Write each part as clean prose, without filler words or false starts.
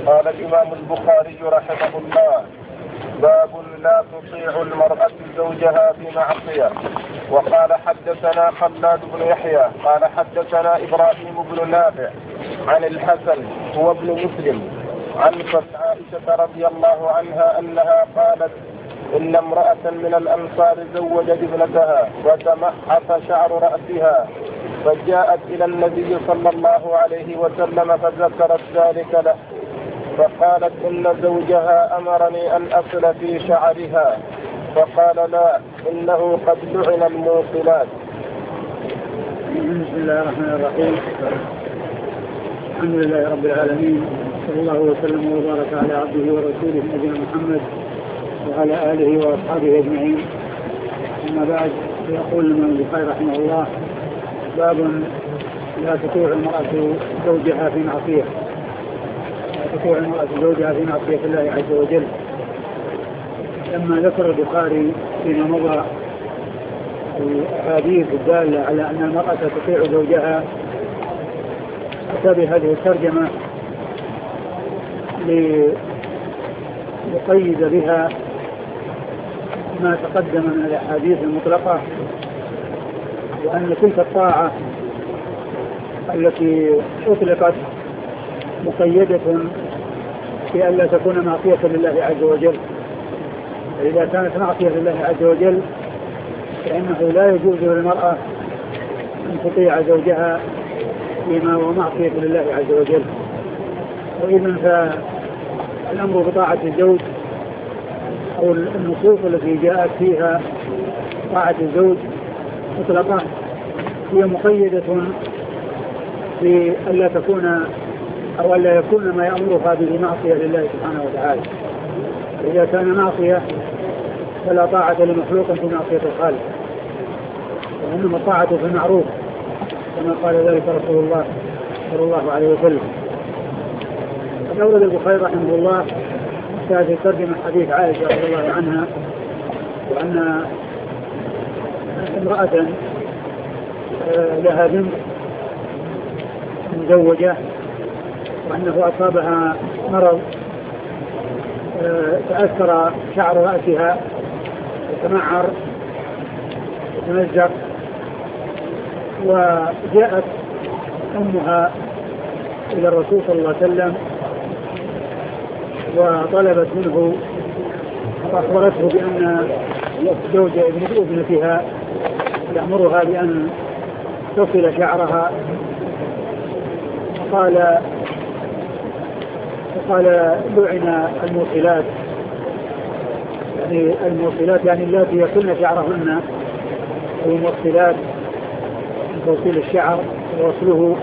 قال الإمام البخاري رحمه الله: باب لا تطيع المرأة زوجها في معصية. وقال حدثنا خلاد بن يحيى قال حدثنا إبراهيم بن نافع عن الحسن هو ابن مسلم عن عائشة رضي الله عنها أنها قالت: إن امرأة من الأنصار زوجت ابنتها وتمحط شعر رأسها، فجاءت إلى النبي صلى الله عليه وسلم فذكرت ذلك له، فقالت: إن زوجها أمرني أن أصل في شعرها، فقال: لا، إنه قد لعن الموصلات. بسم الله الرحمن الرحيم. الحمد لله رب العالمين، صلى الله وسلم وبارك على عبده ورسوله نبينا محمد وعلى آله وأصحابه أجمعين. أما بعد، يقول الإمام البخاري رحمه الله: باب لا تطيع المرأة زوجها في معصية. لا تطيع المرأة زوجها في معصية الله عز وجل. لما ذكر البخاري فيما مضى الأحاديث الدالة على أن المرأة تطيع زوجها، أتى بهذه الترجمة ليقيد بها ما تقدم من الأحاديث المطلقة، وأن تلك الطاعة التي أطلقت مقيدة بأن لا تكون معصية لله عز وجل. فإذا كانت معصية لله عز وجل فإنه لا يجوز للمرأة أن تطيع زوجها فيما هو معصية لله عز وجل. وإذن فالأمر بطاعة الزوج أو النصوص التي جاءت فيها طاعة الزوج مطلقة هي مقيدة بأن لا تكون أو أن لا يكون ما يأمرها به معصية لله سبحانه وتعالى. إذا كان معصية فلا طاعة لمخلوق في معصية الخالق، وإنما الطاعة في المعروف كما قال ذلك رسول الله صلى الله عليه وسلم. قد أورد البخاري رحمه الله في ترجمة حديث عائشة رضي الله عنها، وأن امرأة لها بنت مزوجة وأنه أصابها مرض تأثر شعر رأسها وتمعر وتمزق، وجاءت أمها إلى الرسول صلى الله عليه وسلم وطلبت منه وأخبرته بأن زوج ابنتها يأمرها بأن تصل شعرها، فقال: لعن الموصلات. يعني الموصلات يعني اللاتي يصلن شعرهن، والموصلات من توصيل الشعر ووصله.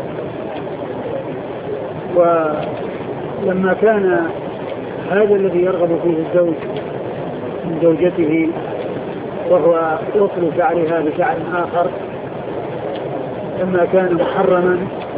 ولما كان هذا الذي يرغب فيه الزوج من زوجته وهو وصل شعرها بشعر آخر، لما كان محرما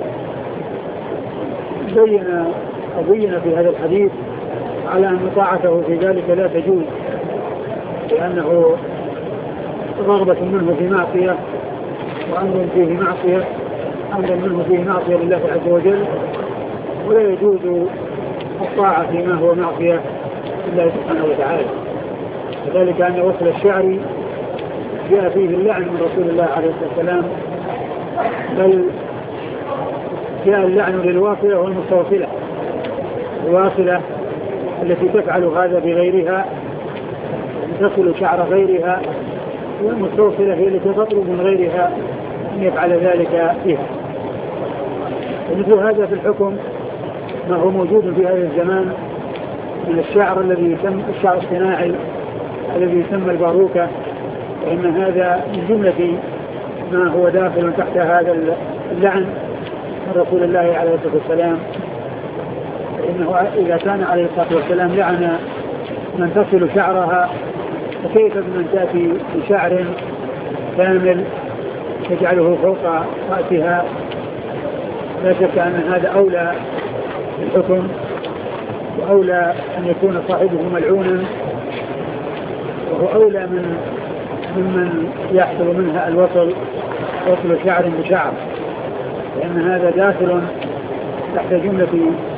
بين في هذا الحديث على أن طاعته في ذلك لا تجوز، لأنه رغبة منه في معصية وأمر فيه معصية، أمر منه فيه معصية لله عز وجل، ولا يجوز الطاعة فيما هو معصية لله سبحانه وتعالى. وذلك أن وصل الشعر جاء فيه اللعن من رسول الله عليه الصلاة والسلام، بل جاء اللعن للواصلة والمستوصلة. الواصلة التي تفعل هذا بغيرها تصل شعر غيرها، والمستوصلة هي التي تطلب من غيرها أن يفعل ذلك فيها. ومثل هذا في الحكم ما هو موجود في هذا الزمان من الشعر الذي يسمى الشعر الصناعي الذي يسمى الباروكة، وإن هذا من جملة ما هو داخل تحت هذا اللعن من رسول الله عليه الصلاة والسلام. إنه إذا كان عليه الصلاة والسلام لعن من تصل شعرها، فكيف بمن تأتي بشعر كامل تجعله فوق رأسها؟ لا شك أن هذا أولى بالحكم، وأولى أن يكون صاحبه ملعونا، وهو أولى ممن يحصل منها وصل شعر بشعر، لأن هذا داخل تحت جملة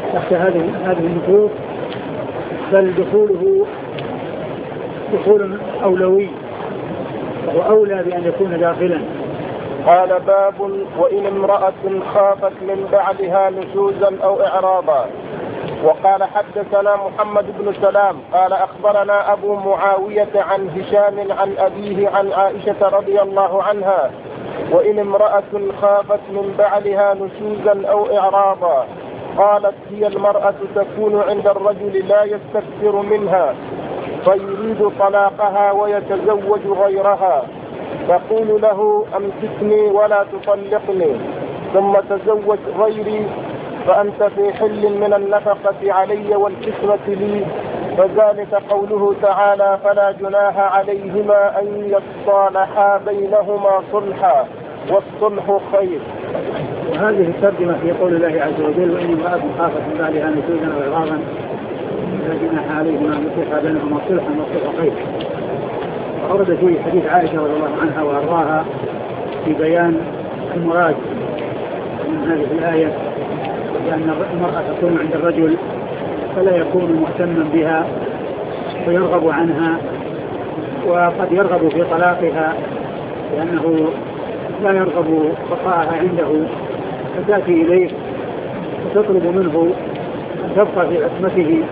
تحت هذه النصوص، بل دخوله دخول أولوي، وهو أولى بأن يكون داخلا. قال باب وإن امرأة خافت من بعدها نشوزا أو إعراضا. وقال حدثنا محمد بن سلام قال أخبرنا أبو معاوية عن هشام عن أبيه عن عائشة رضي الله عنها وإن امرأة خافت من بعدها نشوزا أو إعراضا قالت هي المرأة تكون عند الرجل لا يستكثر منها فيريد طلاقها ويتزوج غيرها تقول له أمسكني ولا تطلقني ثم تزوج غيري فأنت في حل من النفقة علي والكسوة لي، فذلك قوله تعالى فلا جناح عليهما أن يصالحا بينهما صلحا والصلح خير. وهذه الترجمة في قول الله عز وجل وإن امرأة خافت من بعدها نشوزا أو إعراضا فلا جناح عليهما أن يصلحا بينهما صلحا والصلح خير. ورد في حديث عائشة رضي الله عنها وأرضاها في بيان المراد من هذه الآية، لأن المرأة تكون عند الرجل فلا يكون مهتما بها ويرغب عنها، وقد يرغب في طلاقها لأنه لا يرغب بقاءها عنده، فتأتي إليه وتطلب منه أن تبقى في عصمته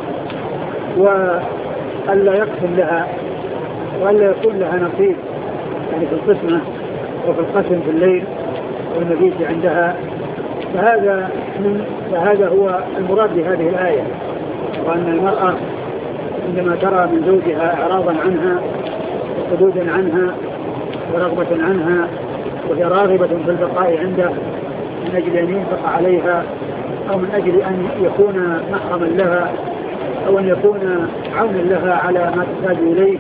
وألا يقسم لها وألا يكون لها نصيب يعني في القسمة وفي القسم في الليل والمبيت عندها. فهذا هو المراد بهذه الآية، وأن المرأة عندما ترى من زوجها إعراضا عنها وحدودا عنها ورغبة عنها وهي راغبة في البقاء عنده من أجل أن ينفق عليها أو من أجل أن يكون محرما لها أو أن يكون عونا لها على ما تحتاج إليه،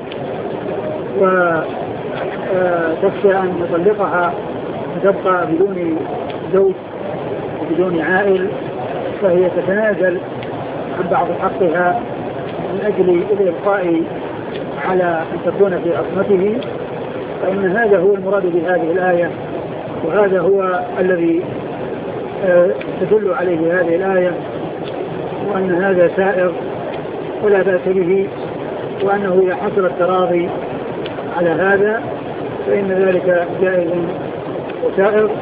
وتخشى أن يطلقها فتبقى بدون زوج وبدون عائل، فهي تتنازل عن بعض حقها من أجل الإبقاء على أن تكون في عصمته. فإن هذا هو المراد بهذه الآية، وهذا هو الذي تدل عليه هذه الآية، وأن هذا سائر ولا بأس به، وأنه إذا حصل التراضي على هذا فإن ذلك جائز وسائر.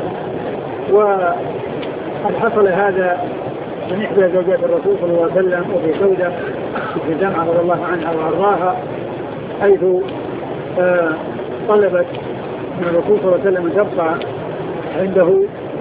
وقد حصل هذا من إحدى زوجات الرسول صلى الله عليه وسلم وفي سودة في جمعة رضي الله عنها وأرضاها، حيث طلبت من الرسول صلى الله عليه وسلم أن تبقى عنده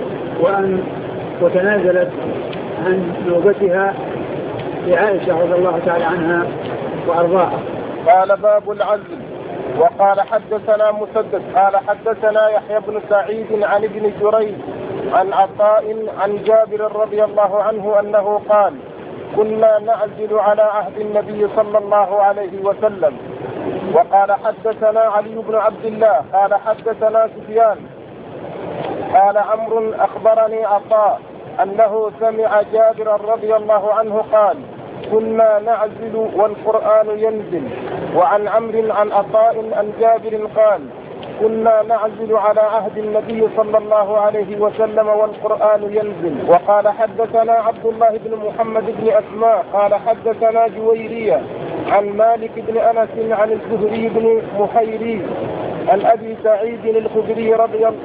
وتنازلت عن نوبتها لعائشة رضي الله تعالى عنها وأرضاها. قال باب العزل. وقال حدثنا مسدد قال حدثنا يحيى بن سعيد عن ابن جريج عن عطاء عن جابر رضي الله عنه أنه قال كنا نعزل على عهد النبي صلى الله عليه وسلم. وقال حدثنا علي بن عبد الله قال حدثنا سفيان قال عمرو أخبرني عطاء أنه سمع جابر رضي الله عنه قال كنا نعزل والقرآن ينزل. وعن عمرو عن عطاء عن جابر قال كنا نعزل على عهد النبي صلى الله عليه وسلم والقرآن ينزل. وقال حدثنا عبد الله بن محمد بن أسماء قال حدثنا جويرية عن مالك بن أنس عن الزهري بن محيري عن أبي سعيد الخدري رضي الله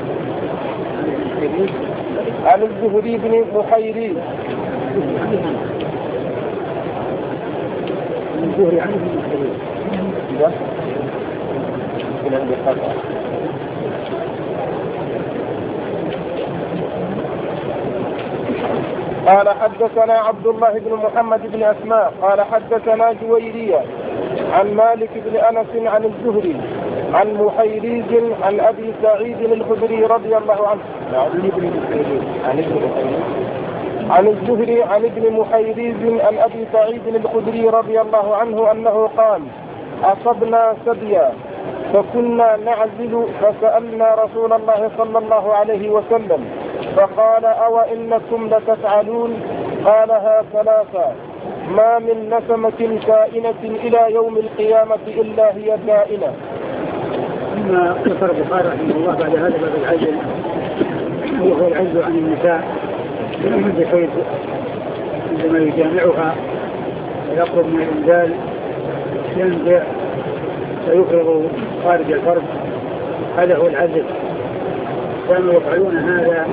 عن الزهري بن محيري قال حدثنا عبد الله بن محمد بن أسماء قال حدثنا جويرية عن مالك بن أنس عن الزهري عن محيريز عن أبي سعيد الخدري رضي الله عنه عن الزهري عن ابن محيريز عن أبي سعيد الخدري رضي الله عنه أنه قال أصبنا سبيا فكنا نعزل فسألنا رسول الله صلى الله عليه وسلم فقال أو إنكم لتفعلون؟ قالها ثلاثا ما من نسمة كائنة إلى يوم القيامة إلا هي كائنة. ثم ذكر البخاري رحمه الله بعد هذا باب العزل، وهو العزل عن النساء بحيث عندما يجامعها ويقرب من الإنزال ينزع ويفرغ خارج الفرج، هذا هو العزل. كانوا يفعلون هذا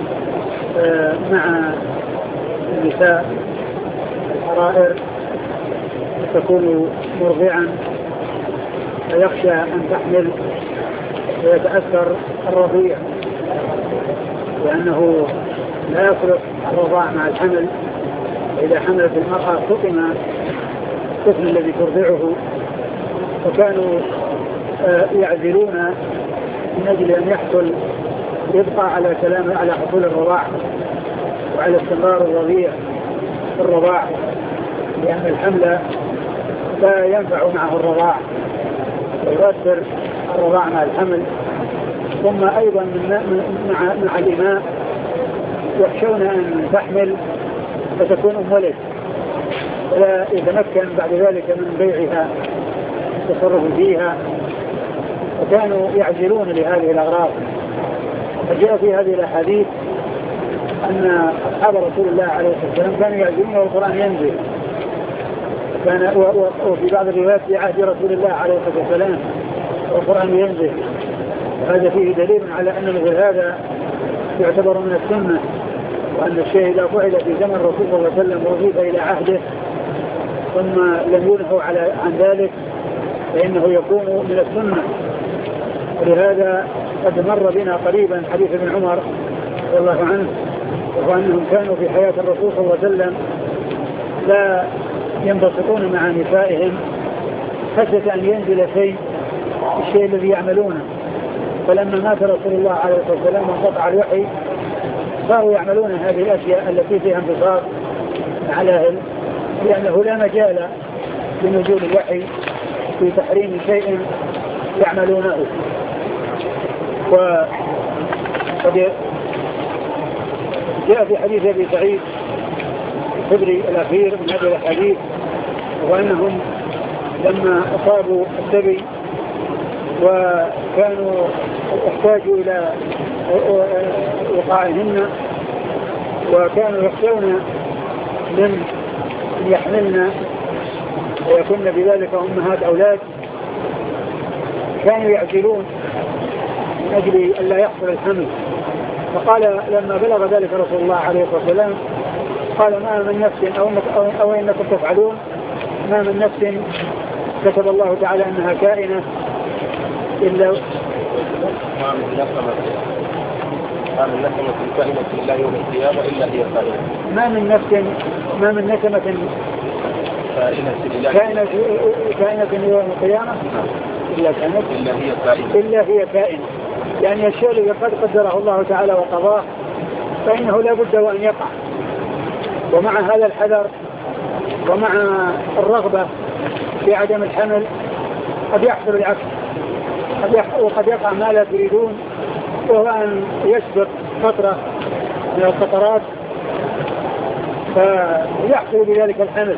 مع النساء الحرائر، تكون مرضعا فيخشى أن تحمل ويتأثر الرضيع، لأنه لا يصلح الرضاع مع الحمل. إذا حملت المرأة فطم الطفل الذي ترضعه، فكانوا يعزلون من أجل أن يحصل يبقى على كلام على حصول الرضاع وعلى استمرار الرضيع في الرضاع، لأن الحمل لا ينفع معه الرضاع ويؤثر الرضاع مع الحمل. ثم أيضا مع الإماء يخشون أن تحمل فتكون أم ولد ولا يتمكن بعد ذلك من بيعها التصرف فيها، وكانوا يعزلون لهذه الأغراض. فجاء في هذه الأحاديث أن أصحاب رسول الله عليه الصلاة والسلام كانوا يعزلون والقرآن ينزل، وفي بعض الروايات في عهد رسول الله عليه الصلاة والسلام والقرآن ينزل. وهذا فيه دليل على أن مثل هذا يعتبر من السنة، وأن الشيء إذا فعل في زمن الرسول صلى الله عليه وسلم وضيف إلى عهده ثم لم ينهوا عن ذلك فإنه يكون من السنة. ولهذا قد مر بنا قريبا حديث ابن عمر رضي الله عنه وأنهم كانوا في حياة الرسول صلى الله عليه وسلم لا ينبسطون مع نسائهم خشية أن ينزل الشيء الذي يعملونه. فلما مات رسول الله عليه الصلاة والسلام وانقطع الوحي صاروا يعملون هذه الأشياء التي فيها انبساط مع الأهل، لأنه لا مجال لنزول الوحي في تحريم شيء يعملونه. وقد جاء في حديث أبي سعيد الخدري الأخير من هذه الحديث وأنهم لما أصابوا السبي وكانوا احتاجوا إلى وقائهن وكانوا يخشون من يحملن ويكون بذلك أمهات أولاد، كانوا يعزلون من أجل أن لا يحصل الحمل. فقال لما بلغ ذلك رسول الله عليه الصلاة والسلام قال ما من نفس أو إنكم تفعلون ما من نفس كتب الله تعالى أنها كائنة إلا ما من نسمة كائنة إلا يوم القيامة إلا هي كائنة. ما من نسمة كائنة يوم القيامة إلا هي كائنة. يعني الشيء الذي قد قدره الله تعالى وقضاه فإنه لا بد وأن يقع. ومع هذا الحذر ومع الرغبة في عدم الحمل قد يحصل العكس، وقد يقع ما لا تريدون، وهو أن يسبق فترة من الفترات فيحصل بذلك الحمل.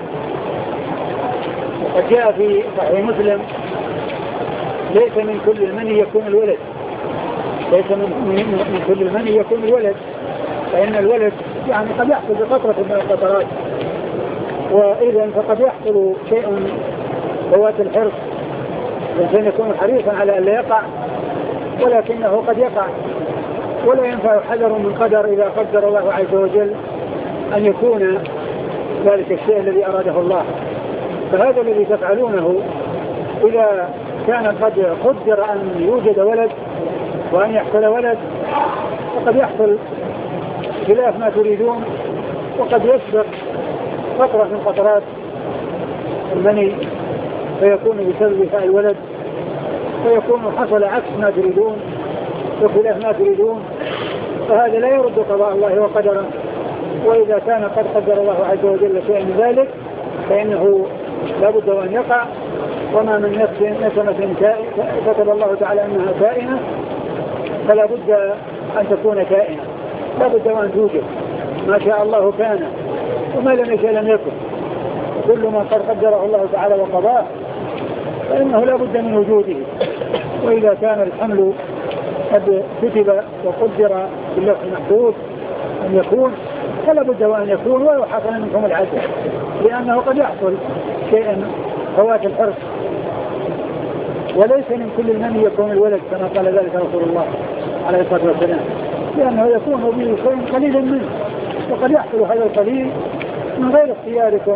وقد جاء في صحيح مسلم ليس من كل المني يكون الولد، ليس من كل المني يكون الولد، فإن الولد يعني قد يحصل بفترة من الفترات، وإذا فقد يحصل شيء ذوات الحرص الإنسان يكون حريصا على أن لا يقع، ولكنه قد يقع، ولا ينفع حذر من قدر إذا قدر الله عز وجل أن يكون ذلك الشيء الذي أراده الله. فهذا الذي تفعلونه إذا كان قد قدر أن يوجد ولد وأن يحصل ولد فقد يحصل خلاف ما تريدون، وقد يسبق فترة من فترات المني فيكون بسببها الولد، فيكون حصل عكس ما تريدون وخلاف ما تريدون، فهذا لا يرد قضاء الله وقدره. وإذا كان قد قدر الله عز وجل شيئا من ذلك فإنه لا بد أن يقع. وما من نفس نسمة كتب الله تعالى أنها كائنة فلا بد أن تكون كائنة، لا بد أن توجد. ما شاء الله كان وما لم يشاء لم يكن، كل ما قد قدره الله تعالى وقضاه فإنه لا بد من وجوده. وإذا كان الحمل قد كتب وقدر باللوح المحفوظ أن يكون فلا بد وأن يكون ويحصل منكم العدل، لأنه قد يحصل شيء فوات الحرص، وليس من كل من يكون الولد كما قال ذلك رسول الله عليه الصلاة والسلام، لأنه يكون به شيء قليل منه، وقد يحصل هذا القليل من غير اختياركم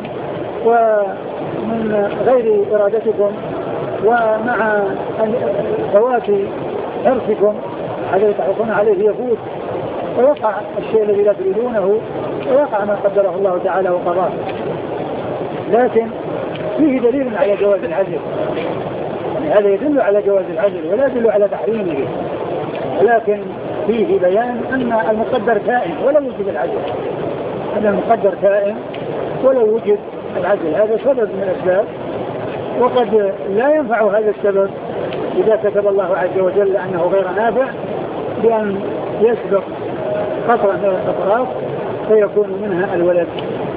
ومن غير إرادتكم ومع فوات حرصكم الذي تحرصون عليه يفوت ويقع الشيء الذي لا تريدونه ويقع ما قدره الله تعالى وقضاه. لكن فيه دليل على جواز العدل، يعني هذا يدل على جواز العدل ولا يدل على تحريمه، ولكن فيه بيان أن المقدر كائن ولو وجد العدل، أن المقدر كائن ولو وجد العدل. هذا سبب من الأسباب، وقد لا ينفع هذا السبب إذا كتب الله عز وجل أنه غير نافع بأن يسبق قطرة من القطرات فيكون منها الولد.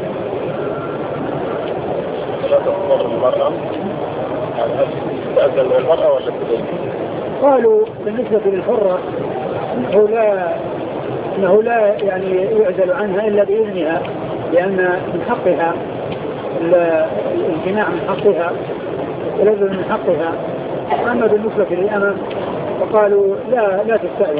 لا تضر المرأة تأذن المرأة ولا تدين؟ قالوا بالنسبة للحرة أنه لا يعني يعزل عنها إلا بإذنها، لأن من حقها الامتناع من حقها ولذل من حقها. أما بالنسبة للأمم فقالوا لا تستأذن.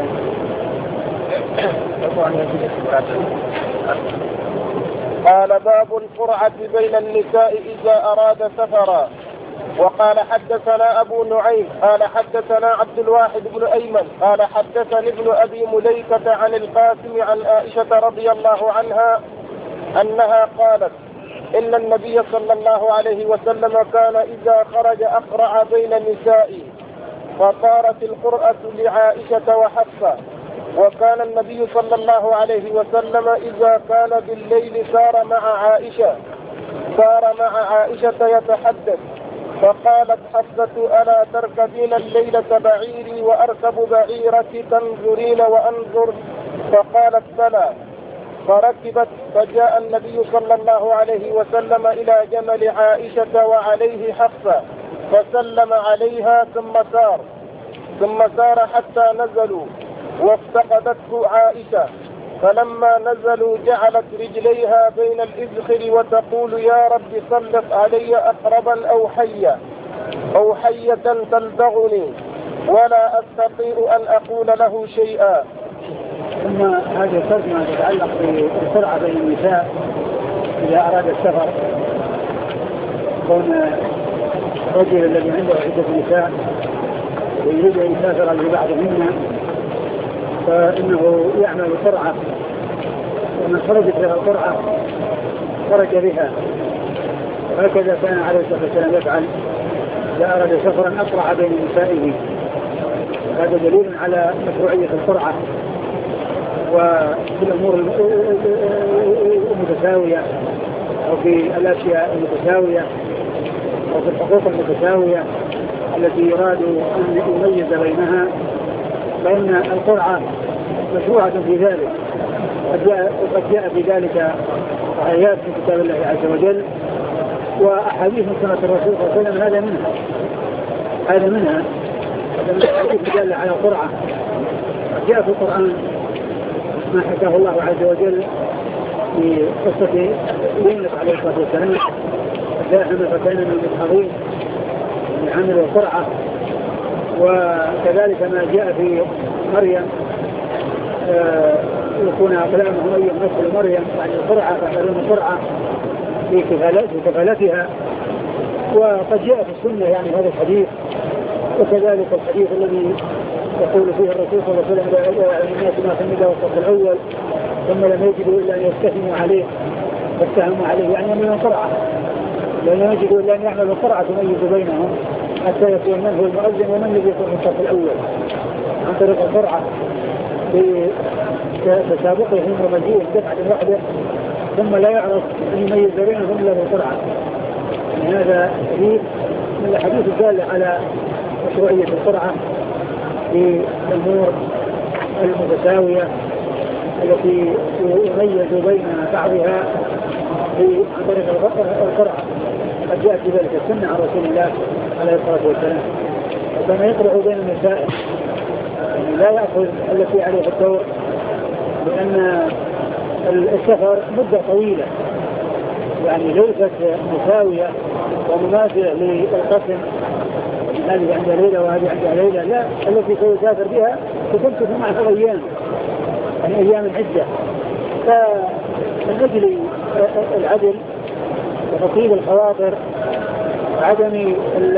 قال باب القرعة بين النساء إذا أراد سفرا. وقال حدثنا أبو نعيم قال حدثنا عبد الواحد بن أيمن قال حدثني ابن أبي مليكة عن القاسم عن عائشة رضي الله عنها أنها قالت إن النبي صلى الله عليه وسلم كان إذا خرج أقرع بين نسائه، فصارت القرأة لعائشة وحفصة. وكان النبي صلى الله عليه وسلم إذا كان بالليل سار مع عائشة يتحدث، فقالت حفصة ألا تركبين الليلة بعيري وأركب بعيرك تنظرين وأنظر؟ فقالت بلى، فركبت. فجاء النبي صلى الله عليه وسلم إلى جمل عائشة وعليه حفصة فسلم عليها ثم سار حتى نزلوا وافتقدته عائشة، فلما نزلوا جعلت رجليها بين الإذخر وتقول يا رب سلط علي أقربا أو حية تلدغني ولا أستطيع أن أقول له شيئا. ثم هذه الترجمة تتعلق بالقرعة بين النساء إذا أراد السفر، كون الرجل الذي عنده عدة نساء ويريد أن يسافر لبعضهن فإنه يعمل قرعة، ومن خرجت لها القرعة خرج بها. وهكذا كان عليه الصلاة والسلام يفعل إذا أراد سفرا أقرع بين نسائه. هذا دليل على مشروعية القرعة وفي الأمور المتساوية أو في الأشياء المتساوية أو في الحقوق المتساوية التي يراد أن يميز بينها، فإن القرعة مشروعة في ذلك. وقد جاء في ذلك آيات في كتاب الله عز وجل وأحاديث من سنة الرسول صلى الله عليه وسلم. هذا منها الحديث دل على القرعة. جاء في القرآن ما حكاه الله عز وجل في قصة يونس عليه الصلاة والسلام، داهم فكان من المدحضين عملوا القرعة. وكذلك ما جاء في مريم يكون أقلامهم أي مثل مريم، يعني القرعة فعلون القرعة في كفالتها. وقد جاء في السنة يعني هذا الحديث، وكذلك الحديث الذي يقول فيه الرسول صلى الله عليه وسلم الناس ما في الندى والصف الأول ثم لم يجدوا إلا أن يستهموا عليه فاتهموا عليه، يعني من القرعة لم يجدوا إلا أن يعملوا القرعة تميز بينهم حتى يكون من هو المؤذن ومن الذي يكون في الصف الأول عن طريق القرعة بتسابقهم ومجيء دفعة واحدة ثم لا يعرف أن يميز بينهم إلا بالقرعة. يعني هذا حديث من الحديث الدال على مشروعية القرعة في الأمور المتساوية التي يميز بين بعضها عن طريق القرعة. قد جاءت في ذلك السنة عن رسول الله عليه الصلاة والسلام، وكان يقرع بين النساء، يعني لا يأخذ التي عليه الدور، لأن السفر مدة طويلة يعني ليست مساوية ومماثلة للقسم، هذه عندها ليلة وهذه عندها ليلة، لا، التي سيسافر بها ستمكث معها أيام، يعني أيام عدة. فمن أجل العدل وتطيب الخواطر وعدم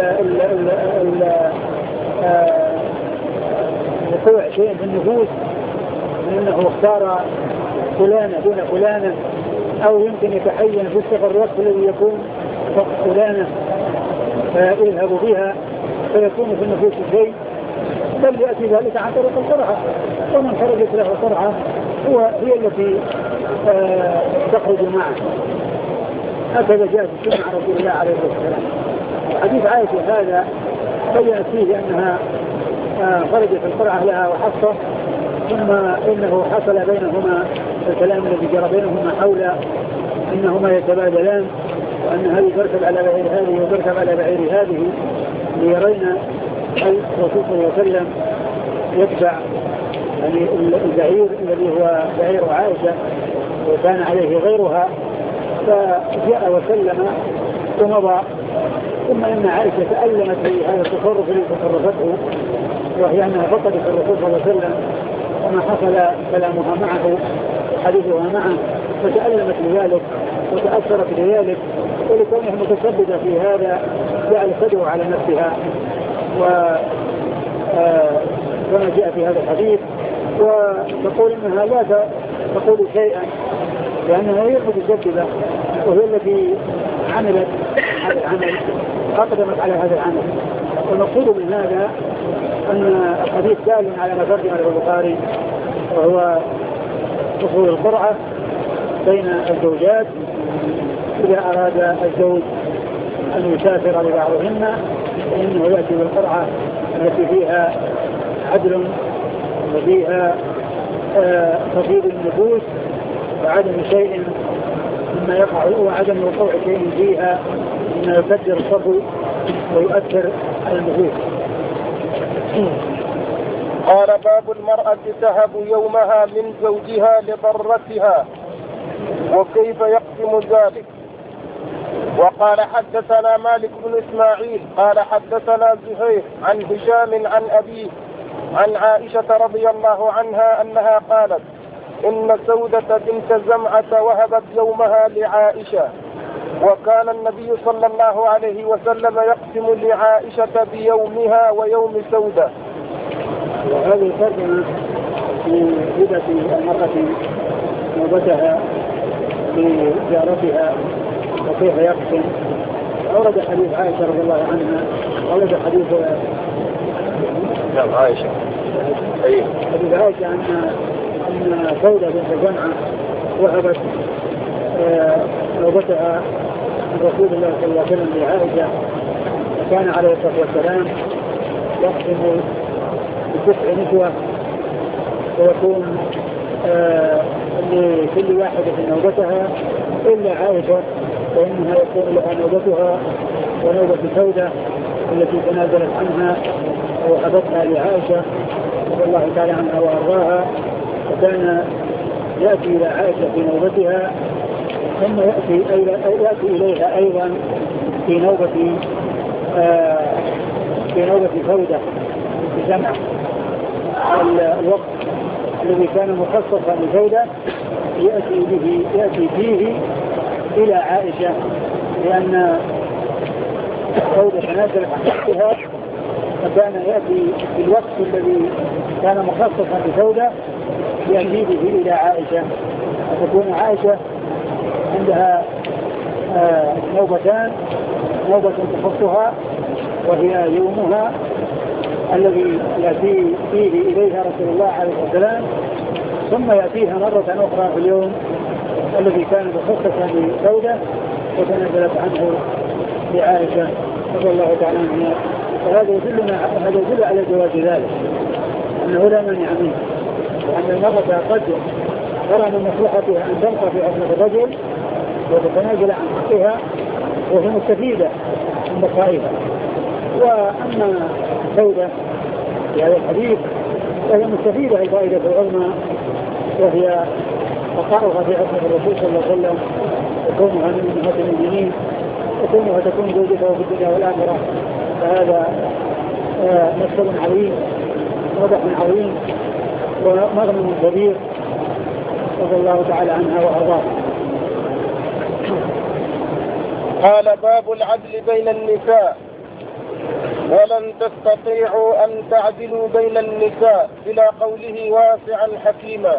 وقوع شيء في النفوس من أنه اختار فلانة دون فلانة، أو يمكن يتحين في السفر الوقت الذي يكون فلانة فيذهب بها فيكون في النفوس شيء، بل يأتي ذلك عن طريق القرعة، ومن خرجت له القرعة هي التي تخرج معه. هكذا جاء في السنة عن رسول الله عليه الصلاة والسلام. حديث عائشة هذا بيّنت فيه أنها خرجت القرعة لها وحفصة، ثم إنه حصل بينهما الكلام الذي جرى بينهما حول إنهما يتبادلان، وأن هذه تركب على بعير هذه وتركب على بعير هذه، ليرينا الرسول صلى الله عليه وسلم يتبع يعني البعير الذي هو بعير عائشة وكان عليه غيرها، فجاء وسلم ومضى. ثم إن عائشة تألمت في هذا التصرف الذي تصرفته، وهي أنها فقدت الرسول صلى الله عليه وسلم وما حصل كلامها معه وحديثها معه، فتألمت لذلك وتأثرت لذلك، ولكونها متسببة في هذا جعل تدعو على نفسها كما جاء في هذا الحديث، وتقول إنها لا تقول شيئا لأنها هي المتسببة وهي التي عملت هذا العمل، أقدمت على هذا العمل. والمقصود من هذا أن الحديث دال على ما ترجم له البخاري، وهو حصول القرعة بين الزوجات إذا أراد الزوج أن يسافر لبعضهن، فإنه يأتي بالقرعة التي فيها عدل وفيها تفيض النفوس وعدم شيء مما يقع، وعدم وقوع شيء فيها مما يكدر الصبر ويؤثر على النفوس. قال باب المرأة تهب يومها من زوجها لضرتها وكيف يقسم ذلك. وقال حدثنا مالك بن إسماعيل قال حدثنا زهير عن هشام عن أبيه عن عائشة رضي الله عنها أنها قالت إن سودة بنت زمعة وهبت يومها لعائشة، وكان النبي صلى الله عليه وسلم يقسم لعائشة بيومها ويوم سودة. وهذه ترجمة من هبة المرأة نوبتها لجارتها وكيف يقسم. أورد حديث عائشة رضي الله عنها، أورد حديث عائشة حديث عائشة أن سودة بنت زمعة وهبت نوبتها من رسول الله صلى الله عليه وسلم لعائشة، وكان عليه الصلاة والسلام يقسم بتسع نسوة، ويكون لكل واحدة نوبتها إلا عائشة، فإنها يكون لها نوبتها ونوبة سودة التي تنازلت عنها ووهبتها لعائشة رضي الله تعالى عنها وأرضاها، وكان يأتي إلى عائشة في نوبتها ثم يأتي إليها أيضا في نوبة سودة بجمع الوقت الذي كان مخصصا لسودة يأتي فيه إلى عائشة، لأن سودة تنازلت عن حقها، فكان يأتي في الوقت الذي كان مخصصا لسودة يأتي به إلى عائشة، فتكون عائشة عندها نوبتان، نوبة تخصها وهي يومها الذي يأتي فيه إليها رسول الله عليه الصلاة والسلام، ثم يأتيها مرة أخرى في اليوم الذي كان مخصصا لسودة وتنزلت عنه لعائشة رضي الله تعالى عنها. وهذا يدل على جواز ذلك، أنه لا مانع منه، وأن المرأة قد ترى من مصلحتها أن تبقى في عصمة الرجل وتتنازل عن حقها وهي مستفيدة من بقائها. وأما سودة في هذا الحديث فهي مستفيدة الفائدة العظمى، وهي بقاؤها في عصمة الرسول صلى الله عليه وسلم وكونها من أمهات المؤمنين وكونها تكون زوجته في الدنيا والآخرة، فهذا مكسب عظيم وضح عظيم ومغنم كبير رضي الله تعالى عنها وأرضاها. قال باب العدل بين النساء. ولن تستطيعوا أن تعدلوا بين النساء إلى قوله واسعا حكيما.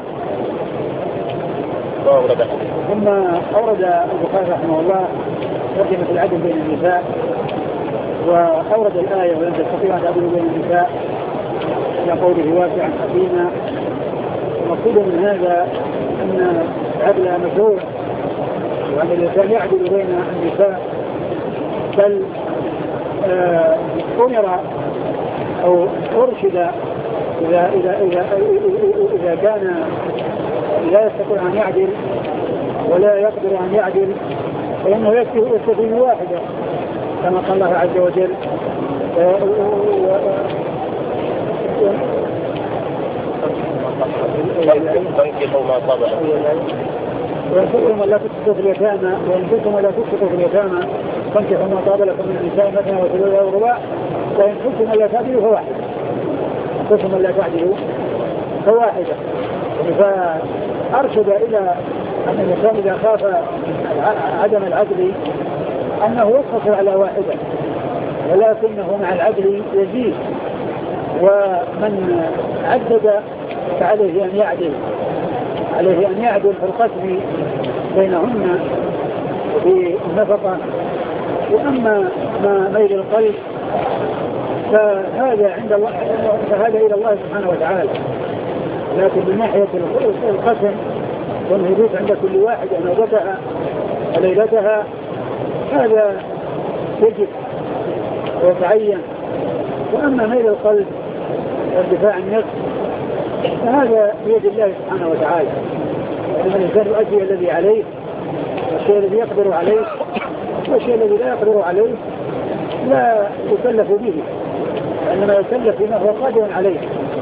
ثم أورد البخاري رحمه الله ترجمة العدل بين النساء، وأورد الآية ولن تستطيعوا أن تعدلوا بين النساء إلى قوله واسعا حكيما. المقصود من هذا أن العدل مشروع، وأن الإنسان يعدل بين النساء، بل أمر أو أرشد إذا كان لا يستطيع أن يعدل ولا يقدر أن يعدل فإنه يكفي واحدة كما قال الله عز وجل فانكحوا ما طاب لكم وإن كنتم لا تسقطوا في اليتامى فانكحوا ما طاب لكم من النساء مثنى وثلاث ورباع وإن كنتم لا تعدلوا فواحدة فواحدة. فأرشد إلى أن الإنسان إذا خاف عدم العدل أنه يقتصر على واحدة، ولكنه مع العدل يزيد، ومن عدد فعليه أن يعدل في القسم بينهن وفي النفقة. وأما ما ميل القلب فهذا إلى الله سبحانه وتعالى، لكن من ناحية القسم والهدوء عند كل واحد نوبتها وليلتها هذا يجب ويتعين. وأما ميل القلب واندفاع النفس فهذا بيد الله سبحانه وتعالى، لأن الإنسان يؤدي الذي عليه والشيء الذي يقدر عليه، والشيء الذي لا يقدر عليه لا يكلف به، وإنما يكلف بما هو قادر عليه.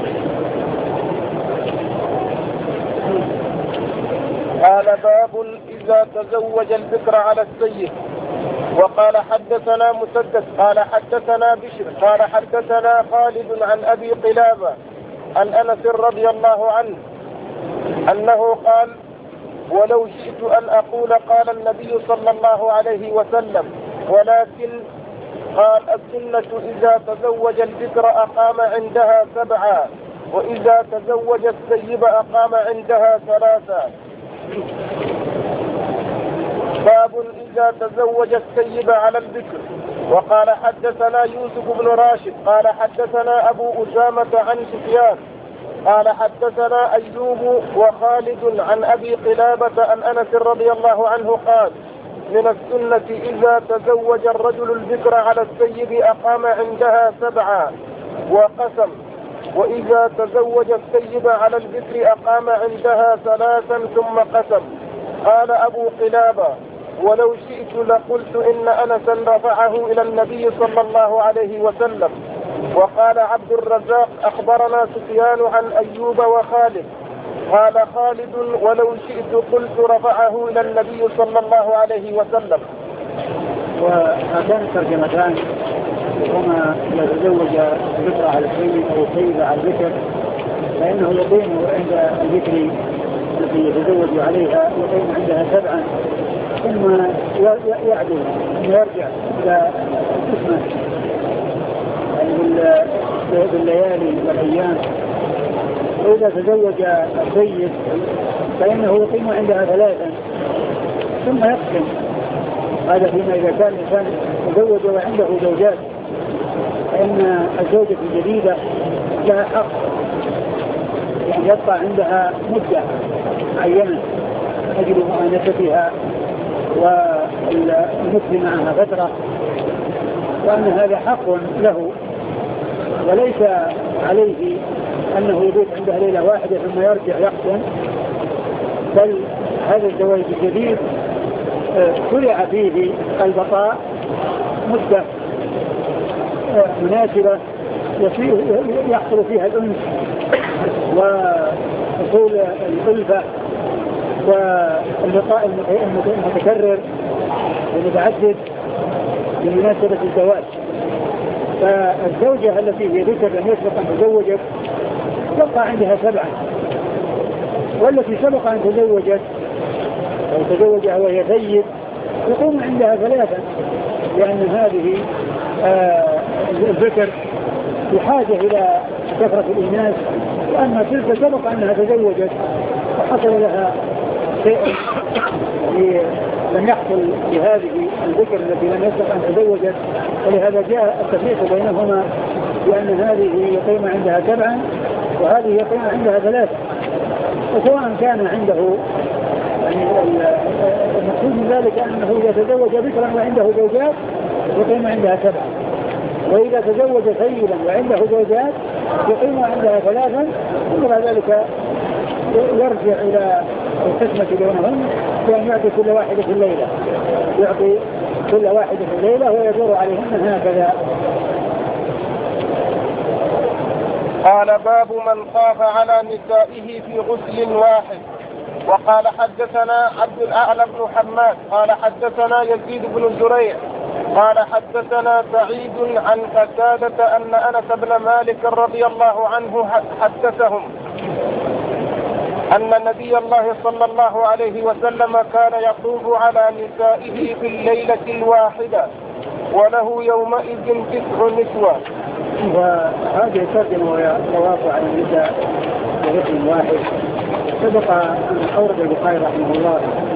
قال باب إذا تزوج البكر على السيد. وقال حدثنا مسدد قال حدثنا بشر قال حدثنا خالد عن أبي قلابة عن أنس رضي الله عنه أنه قال ولو شئت أن أقول قال النبي صلى الله عليه وسلم، ولكن قال السنة إذا تزوج البكر أقام عندها 7 وإذا تزوج السيب أقام عندها 3. باب إذا تزوج السيب على البكر. وقال حدثنا يوسف بن راشد قال حدثنا أبو أسامة عن سفيان قال حدثنا أيوب وخالد عن أبي قلابة عن أنس رضي الله عنه قال من السنة إذا تزوج الرجل البكر على السيب أقام عندها 7 وقسم، وإذا تزوج السيب على البكر أقام عندها 3 ثم قسم. قال أبو قلابة ولو شئت لقلت إن أنسا رفعه إلى النبي صلى الله عليه وسلم. وقال عبد الرزاق أخبرنا سفيان عن أيوب وخالد. قال خالد ولو شئت قلت رفعه إلى النبي صلى الله عليه وسلم. وهاتان الترجمتان هما إذا تزوج البكر على السيد أو السيد على البكر فإنه يقيم عند البكر التي يتزوج عليها يقيم عندها 7 ثم يعدل ثم يرجع إلى القسمة يعني بالليالي والأيام. وإذا تزوج السيد فإنه يقيم عندها 3 ثم يقسم. هذا فيما إذا كان الإنسان تزوج وعنده زوجات، فإن الزوجة الجديدة لها حق يعني يبقى عندها مدة معينة أجل مؤانستها والمثل معها فترة، وأن هذا حق له، وليس عليه أنه يبيت عندها ليلة واحدة ثم يرجع يقسم، بل هذا الزواج الجديد شرع فيه البقاء مدة مناسبة يحصل فيها الأنس وحصول الألفة واللقاء المتكرر المتعدد بمناسبة الزواج. فالزوجة التي هي ذكر لم يسبق أن تزوجت يبقى عندها 7، والتي سبق أن تزوجت أو تزوجها وهي ثيب يقوم عندها 3، لأن هذه الذكر بحاجة إلى كثرة الإناث، وأما تلك سبق أنها تزوجت وحصل لها شيء لم يحصل بهذه الذكر التي لم يسبق أن تزوجت، ولهذا جاء التفريق بينهما بأن هذه يقيم عندها 7 وهذه يقيم عندها 3. وسواء كان عنده يعني المقصود من ذلك أنه إذا تزوج بكرا وعنده زوجات يقيم عندها 7، وإذا تزوج سيدا وعنده زوجات يقيم عندها 3، ثم بعد ذلك يرجع إلى القسمة بينهم بأن يعطي كل واحدة في الليلة، يعطي كل واحدة في الليلة ويدور عليهن هكذا. قال باب من خاف على نسائه في غسل واحد. وقال حدثنا عبد الأعلى بن حماد قال حدثنا يزيد بن زريع قال حدثنا سعيد عن قتادة أن أنس بن مالك رضي الله عنه حدثهم أن نبي الله صلى الله عليه وسلم كان يطوف على نسائه في الليلة الواحدة وله يومئذ 9 نسوة. وهذه الترجمة وهي طواف على النساء بغسل واحد. سبق أن أورد البخاري رحمه الله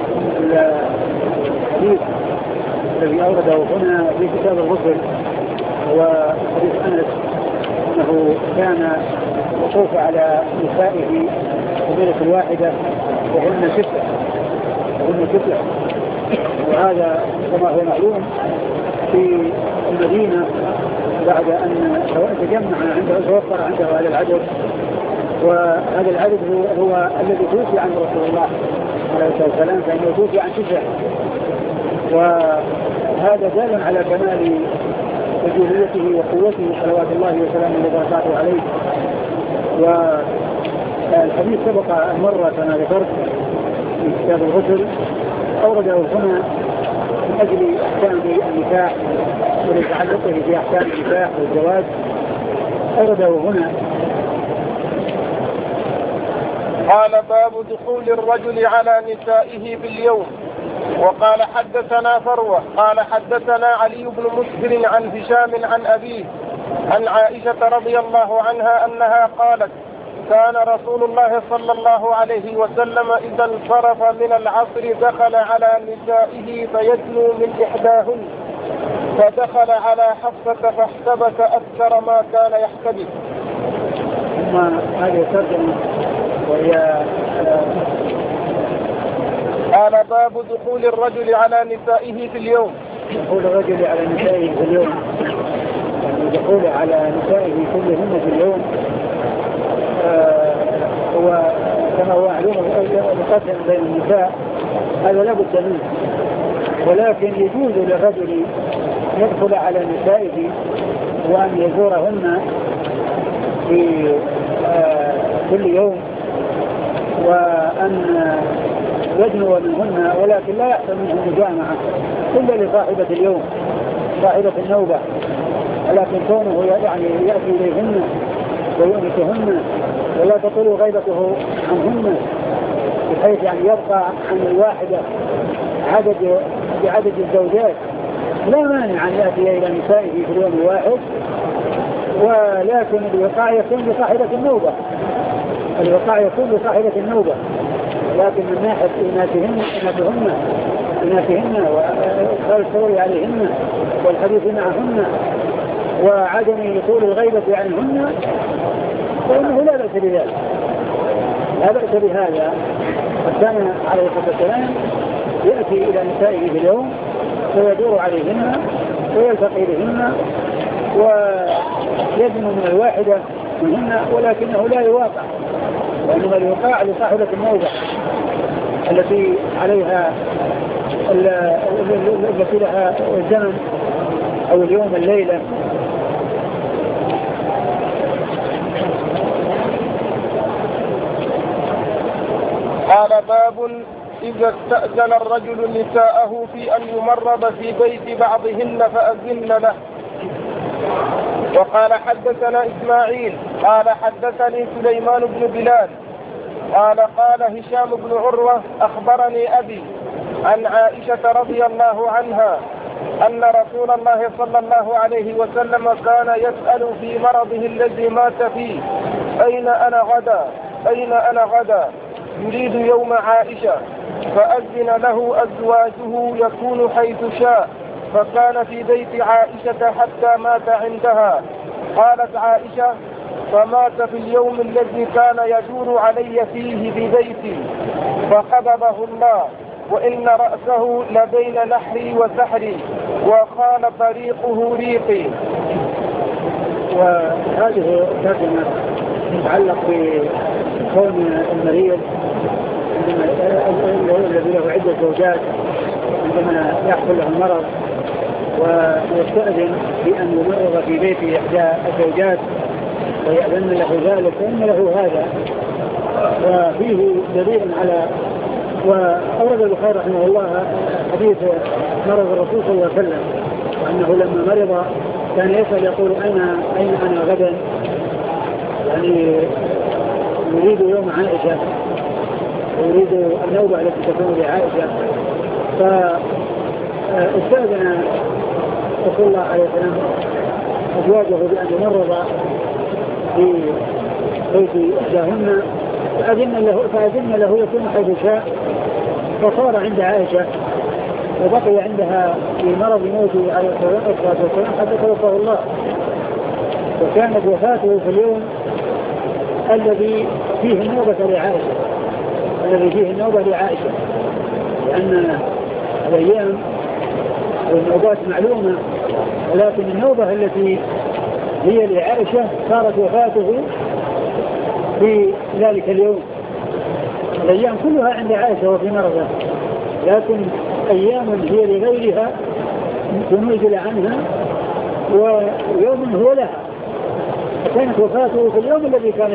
الحديث الذي أورده هنا في كتاب الغسل، هو حديث أنس أنه كان يطوف على نسائه في الليلة الواحدة وهن 9، وهذا كما هو معلوم في المدينة بعد أن تجمع عنده توفر عنده هذا العدد، وهذا العدد هو الذي توفي عنه رسول الله عليه الصلاة والسلام، فإنه توفي عن 9، وهذا دال على كمال رجوليته وقوته صلوات الله وسلامه وبركاته عليه. والحديث سبق مرة كما ذكرت في كتاب الغسل، أورده هنا من أجل أحكام النكاح ولتعلقه في أحكام النكاح والزواج، أورده هنا. قال باب دخول الرجل على نسائه في اليوم. وقال حدثنا فروة قال حدثنا علي بن مسهر عن هشام عن أبيه عن عائشة رضي الله عنها أنها قالت كان رسول الله صلى الله عليه وسلم إذا انصرف من العصر دخل على نسائه فيدنو من إحداهن، فدخل على حفصة فاحتبس أكثر ما كان يحتبس. ثم هذه الترجمة وهي قال باب دخول الرجل على نسائه في اليوم. دخول الرجل على نسائه في اليوم، يعني دخول على نسائه كلهن في اليوم هو كما هو معلوم القسم بين النساء هذا لا بد منه، ولكن يجوز للرجل يدخل على نسائه وأن يزورهن في كل يوم وأن يدنو منهن، ولكن لا يحصل منه مجامعة إلا لصاحبة اليوم صاحبة النوبة، ولكن كونه يعني يأتي إليهن ويؤنسهن ولا تطول غيبته عنهن بحيث يعني يبقى عن الواحدة بعدد الزوجات، لا مانع أن يأتي إلى نسائه في اليوم الواحد، ولكن الوقاع يكون لصاحبة النوبة، الوقاع يكون لصاحبة النوبة، لكن من ناحية إناثهن وإدخال السرور عليهن والحديث معهن وعدم طول الغيبة عنهن فإنه لا بأس بذلك، لا بأس بهذا. كان عليه الصلاة والسلام يأتي إلى نسائه باليوم ويدور عليهن ويلتقي بهن ويدنو من الواحدة منهن، ولكنه لا يواقع، وإنما الوقاع لصاحبة النوبة التي عليها التي لها الزمن أو اليوم الليلة. قال باب إذا استأذن الرجل نساءه في أن يمرض في بيت بعضهن فأذن له. وقال حدثنا إسماعيل قال حدثني سليمان بن بلال قال هشام بن عروة أخبرني أبي عن عائشة رضي الله عنها أن رسول الله صلى الله عليه وسلم كان يسأل في مرضه الذي مات فيه أين أنا غدا يريد يوم عائشة، فأذن له أزواجه يكون حيث شاء، فكان في بيت عائشة حتى مات عندها. قالت عائشة: فمات في اليوم الذي كان يدور علي فيه ببيتي فقبضه الله، وإن رأسه لبين نحري وسحري وقال طريقه ريقي. وهذه ترجمة تتعلق بكون المريض الذي له عدة زوجات عندما يحصل له المرض ويستأذن بأن يمرض في بيت إحدى الزوجات ويأذن له ذلك فإن له هذا، وفيه دليل على. وأورد البخاري رحمه الله حديث مرض الرسول صلى الله عليه وسلم، وأنه لما مرض كان يسأل يقول أين أنا غدا، يعني يريد يوم عائشة ويريد النوبة التي تكون لعائشة. فاستأذن رسول الله عليه وسلم أزواجه بأن يمرض في بيت إحداهن، فأذن له يكون حيث شاء، فصار عند عائشة وبقي عندها في مرض موته عليه الصلاة والسلام حتى توفاه الله. وكانت وفاته في اليوم الذي فيه النوبة لعائشة، لأن الأيام والنوبات معلومة، ولكن النوبة التي هي لعائشة صارت وفاته في ذلك اليوم. الأيام كلها عند عائشة وفي مرضها، لكن أيام هي لغيرها تنزل عنها ويوم هو لها، فكانت وفاته في اليوم الذي كان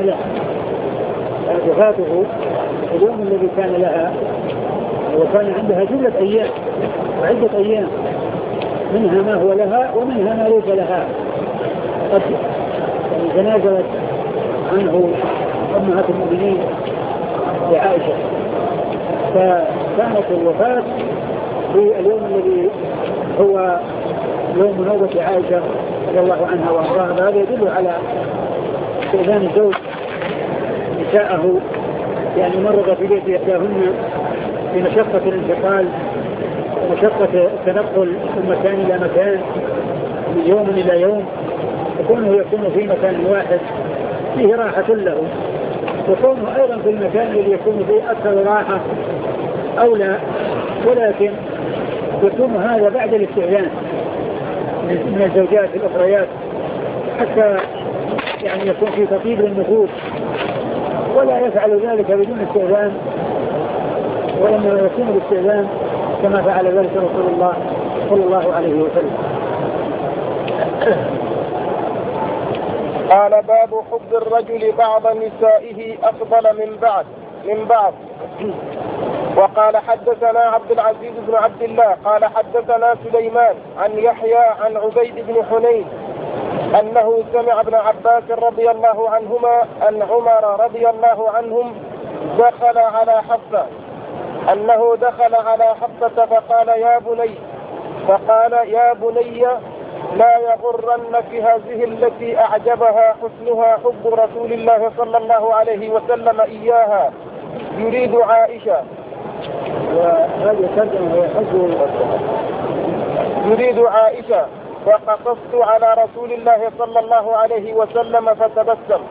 لها، وكان عندها جملة أيام وعدة أيام، منها ما هو لها ومنها ما ليس لها، قد تنازلت عنه أمهات المؤمنين لعائشة. فكانت الوفاة في اليوم الذي هو يوم نوبة عائشة رضي الله عنها وارضاها. هذا يدل على استئذان الزوج نساءه، يعني مرض في بيت إحداهن بمشقة الانتقال ومشقة التنقل من مكان إلى مكان من يوم إلى يوم، وكونه يكون في مكان واحد فيه راحة له، وكونه أيضا في المكان الذي يكون فيه أكثر راحة أولى، ولكن يكون هذا بعد الاستئذان من الزوجات الأخريات حتى يعني يكون في تطيب للنفوس، ولا يفعل ذلك بدون استئذان، وإنما يكون بالاستئذان كما فعل ذلك رسول الله صلى الله عليه وسلم. قال: باب حب الرجل بعض نسائه أفضل من بعض. وقال حدثنا عبد العزيز بن عبد الله قال حدثنا سليمان عن يحيى عن عبيد بن حنين أنه سمع ابن عباس رضي الله عنهما أن عمر رضي الله عنهم دخل على حفصة فقال يا بني لا يغرنك هذه التي أعجبها حسنها حب رسول الله صلى الله عليه وسلم إياها، يريد عائشة. وهذا ترجمة يريد عائشة، وقصصت على رسول الله صلى الله عليه وسلم فتبسم.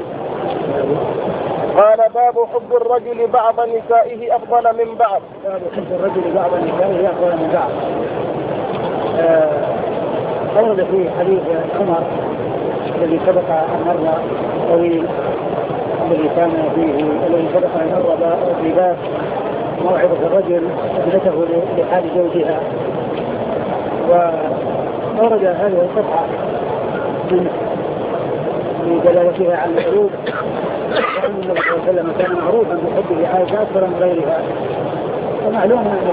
قال: باب حب الرجل بعض نسائه أفضل من بعض. باب حب الرجل بعض نسائه أفضل من بعض. ورد في حديث عمر الذي سبق مرة طويل، الذي سبق مرة في باب موعظة الرجل ابنته لحال زوجها، وورد هذه القطعة من دلالتها على المعروف، وأن النبي صلى الله عليه وسلم كان معروفا بحبه عائشة أكثر من غيرها، ومعلوم أن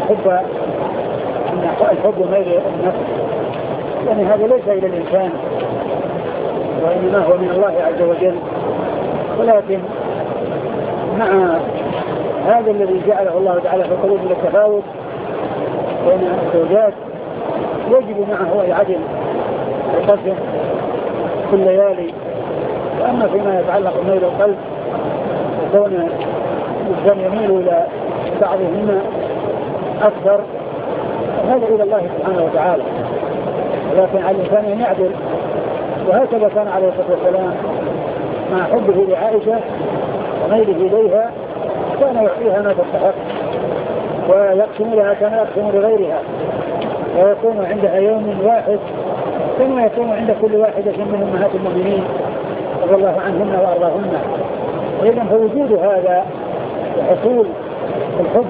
الحب ميل النفس، يعني هذا ليس إلى الإنسان وإنما هو من الله عز وجل. ولكن مع هذا الذي جعله الله تعالى في القلوب من التفاوت بين الزوجات يجب معه العدل القسم في الليالي. وأما فيما يتعلق بميل القلب وكون الإنسان يميل إلى بعضهما أكثر هذا إلى الله سبحانه وتعالى، ولكن على الإنسان أن يعدل. وهكذا كان عليه الصلاة والسلام مع حبه لعائشة وميله إليها كان يعطيها ما تستحق ويقسم لها كما يقسم لغيرها، ويكون عندها يوم واحد كما يكون عند كل واحدة من أمهات المؤمنين رضي الله عنهن وأرضاهن. إذن فوجود هذا وحصول الحب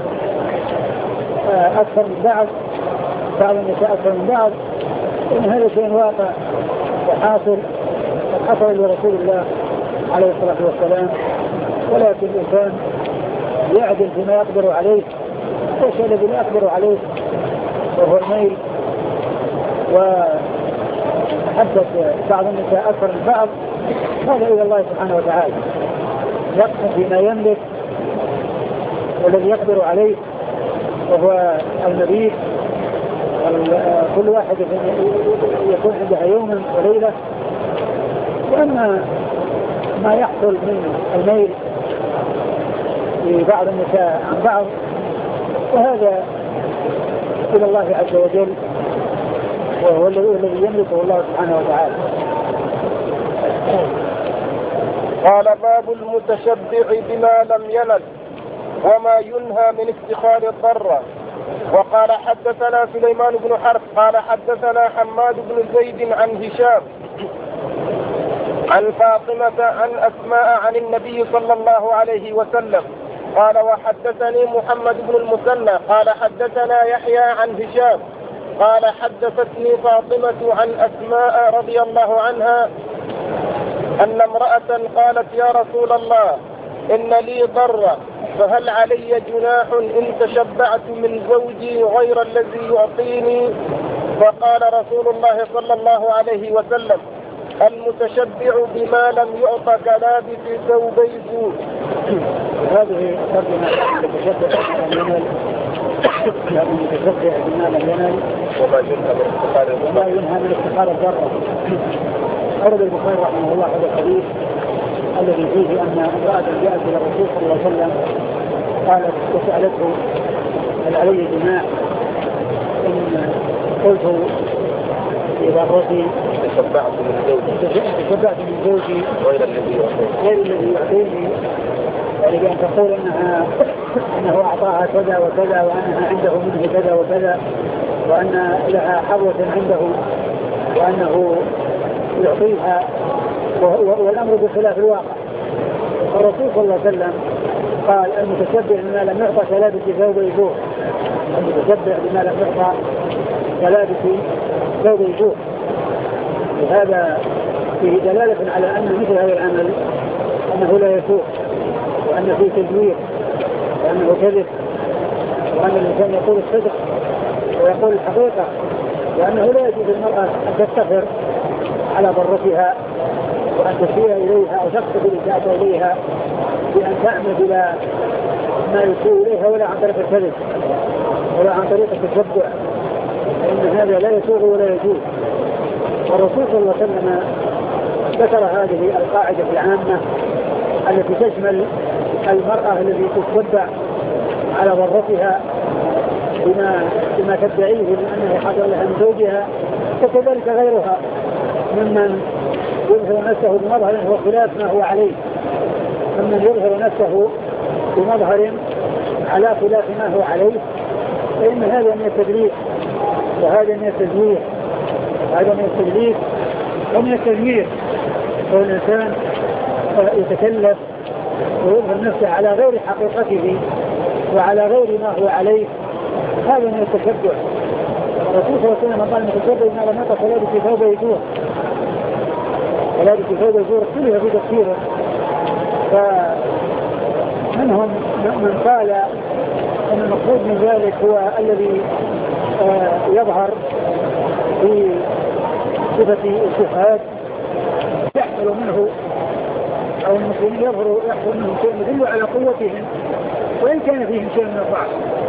أكثر من بعض النساء أكثر من بعض إن هذا شيء واقع وحاصل حصل لرسول الله عليه الصلاة والسلام. ولكن الإنسان يعدل فيما يقدر عليه، والشيء الذي لا يقدر عليه وهو الميل وحدث بعض النساء أكثر من بعض هذا إلى الله سبحانه وتعالى، يقسم فيما يملك والذي يقدر عليه وهو المبيت. كل واحد يكون عندها يوما وليلة. وأما ما يحصل من الميل لبعض النساء عن بعض وهذا إلى الله عز وجل وهو الذي يملكه الله سبحانه وتعالى. قال باب المتشبع بما لم ينل وما ينهى من افتخار الضرة. وقال حدثنا سليمان بن حرب قال حدثنا حماد بن زيد عن هشام عن فاطمة عن أسماء عن النبي صلى الله عليه وسلم قال وحدثني محمد بن المثنى قال حدثنا يحيى عن هشام قال حدثتني فاطمة عن أسماء رضي الله عنها أن امرأة قالت يا رسول الله إن لي ضرة فهل علي جناح إن تشبعت من زوجي غير الذي يعطيني؟ فقال رسول الله صلى الله عليه وسلم المتشبع بما لم يعط كلابس ثوبي سوء. هذه ترجمة المتشبع بما لم ينل وما ينهى من افتخار الضرة. أورد البخاري رحمه الله هذا الحديث الذي فيه أن امرأة جاءت إلى الرسول صلى الله عليه وسلم قالت وسألته هل علي جناح إن قلت لضرتي تشبعت من زوجي غير الذي يعطيني، يعني بأن تقول أنه أعطاها كذا وكذا وأنها عنده منه كذا وكذا وأن لها حظوة عنده وأنه يعطيها والأمر بخلاف الواقع. الرسول صلى الله عليه وسلم قال المتشبع بما لم يعطى كلابس ثوب يجوع. المتشبع بما لم يعطى كلابس ثوب يجوع. وهذا فيه دلالة على أن مثل هذا العمل أنه لا يسوء وأن فيه تزوير وأنه كذب وأن الإنسان يقول الصدق ويقول الحقيقة وأنه لا يجوز للمرأة أن تفتخر على ضرتها وأن تسير إليها أو تقصد الإساءة إليها بأن تعمد إلى ما يسوء إليها ولا عن طريق الكذب ولا عن طريق التشبع، فإن هذا لا يسوء ولا يجوز. والرسول صلى الله عليه وسلم ذكر هذه القاعدة العامة التي تشمل المرأة التي تتبع على ضرتها بما تدعيه من أنه حصل لها من زوجها، وكذلك غيرها ممن يظهر نفسه بمظهر هو خلاف ما هو عليه، ممن يظهر نفسه بمظهر على خلاف ما هو عليه، فإن هذا من التدليس وهذا من التزوير، هذا من التدليس ومن التزوير. والإنسان يتكلف ويظهر نفسه على غير حقيقته وعلى غير ما هو عليه، هذا من التشبع. الرسول صلى الله عليه وسلم قال المتشبع بما لم يعط كلابس ثوب يجوع. كلابس ثوب يجوع اختلف في تفسيره، فمنهم من قال أن المقصود من ذلك هو الذي يظهر في صفة الصفات يحصل منه أو المسلمين يحصل منه شيء يدل على قوتهم وإن كان فيهم شيء من الضعف.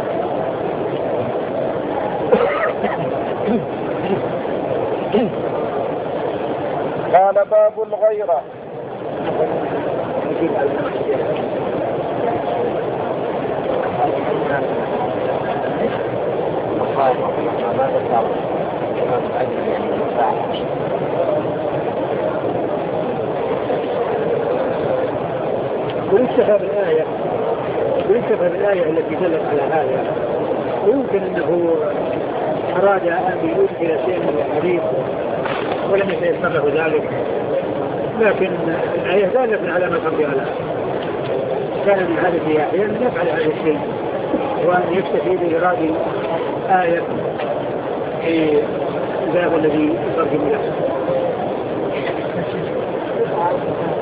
قال باب الغيرة. ويكتفى بالآية التي دلت على هذا. ويمكن أنه أراد أن يدخل شيء من الحديث ولم يتيسر ذلك، لكن الآية دالت على ما ترجع لها. كان من عادته أحيانا يفعل هذا الشيء وأن يكتفي بإيراد آية في الباب الذي يترجم له.